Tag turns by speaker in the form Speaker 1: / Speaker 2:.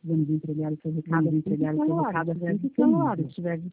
Speaker 1: precisamos entregar o seu recado assim que for a hora. Se estiver